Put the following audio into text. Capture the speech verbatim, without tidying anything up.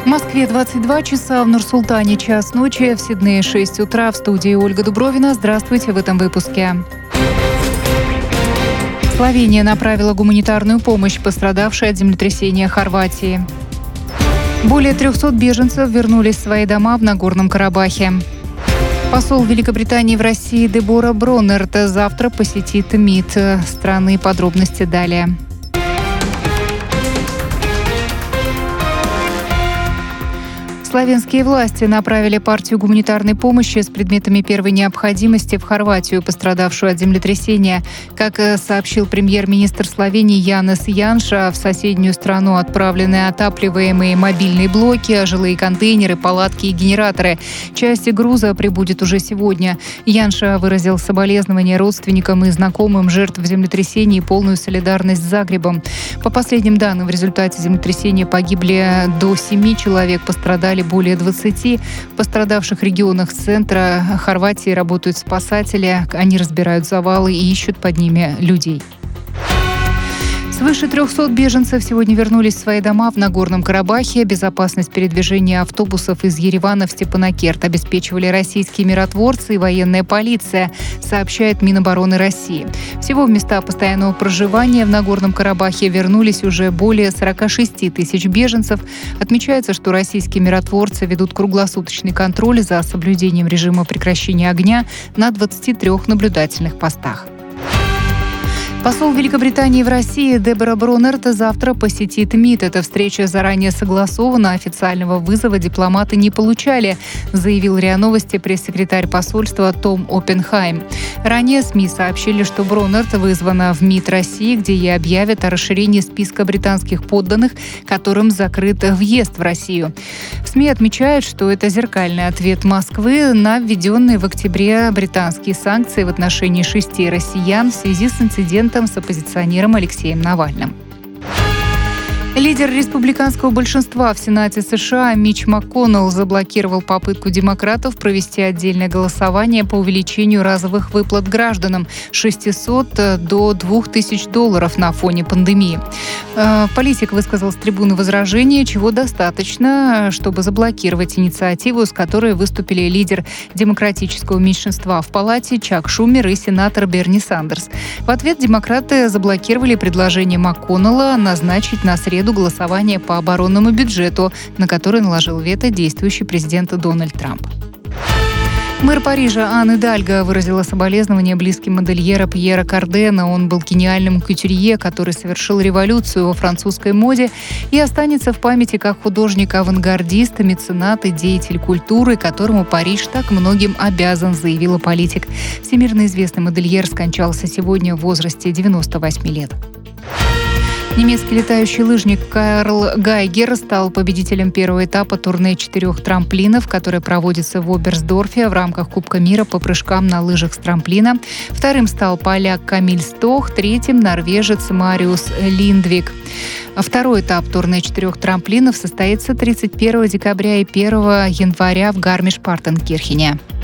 В Москве двадцать два часа, в Нур-Султане час ночи, в Сиднее шесть утра. В студии Ольга Дубровина. Здравствуйте в этом выпуске. Словения направила гуманитарную помощь пострадавшей от землетрясения Хорватии. Более трехсот беженцев вернулись в свои дома в Нагорном Карабахе. Посол Великобритании в России Дебора Броннерт завтра посетит МИД страны. Подробности далее. Словенские власти направили партию гуманитарной помощи с предметами первой необходимости в Хорватию, пострадавшую от землетрясения. Как сообщил премьер-министр Словении Янес Янша, в соседнюю страну отправлены отапливаемые мобильные блоки, жилые контейнеры, палатки и генераторы. Часть груза прибудет уже сегодня. Янша выразил соболезнования родственникам и знакомым жертв землетрясения и полную солидарность с Загребом. По последним данным, в результате землетрясения погибли до семи человек, пострадали более двадцати. В пострадавших регионах центра Хорватии работают спасатели. Они разбирают завалы и ищут под ними людей. Свыше трехсот беженцев сегодня вернулись в свои дома в Нагорном Карабахе. Безопасность передвижения автобусов из Еревана в Степанакерт обеспечивали российские миротворцы и военная полиция, сообщает Минобороны России. Всего в места постоянного проживания в Нагорном Карабахе вернулись уже более сорок шесть тысяч беженцев. Отмечается, что российские миротворцы ведут круглосуточный контроль за соблюдением режима прекращения огня на двадцати трёх наблюдательных постах. Посол Великобритании в России Дебора Броннерт завтра посетит МИД. Эта встреча заранее согласована, официального вызова дипломаты не получали, заявил РИА Новости пресс-секретарь посольства Том Оппенхайм. Ранее СМИ сообщили, что Броннерт вызвана в МИД России, где ей объявят о расширении списка британских подданных, которым закрыт въезд в Россию. В СМИ отмечают, что это зеркальный ответ Москвы на введенные в октябре британские санкции в отношении шести россиян в связи с инцидентом с оппозиционером Алексеем Навальным. Лидер республиканского большинства в Сенате США Митч МакКоннелл заблокировал попытку демократов провести отдельное голосование по увеличению разовых выплат гражданам с шестисот до двух тысяч долларов на фоне пандемии. Политик высказал с трибуны возражение, чего достаточно, чтобы заблокировать инициативу, с которой выступили лидер демократического меньшинства в палате Чак Шумер и сенатор Берни Сандерс. В ответ демократы заблокировали предложение МакКоннелла назначить на среду голосование по оборонному бюджету, на который наложил вето действующий президент Дональд Трамп. Мэр Парижа Анн Идальго выразила соболезнования близким модельера Пьера Кардена. Он был гениальным кутюрье, который совершил революцию во французской моде и останется в памяти как художник-авангардист, меценат и деятель культуры, которому Париж так многим обязан, заявила политик. Всемирно известный модельер скончался сегодня в возрасте девяноста восьми лет. Немецкий летающий лыжник Карл Гайгер стал победителем первого этапа турне четырех трамплинов, которое проводится в Оберсдорфе в рамках Кубка мира по прыжкам на лыжах с трамплина. Вторым стал поляк Камиль Стох, третьим – норвежец Мариус Линдвик. Второй этап турне четырех трамплинов состоится тридцать первого декабря и первого января в Гармиш-Партенкирхене.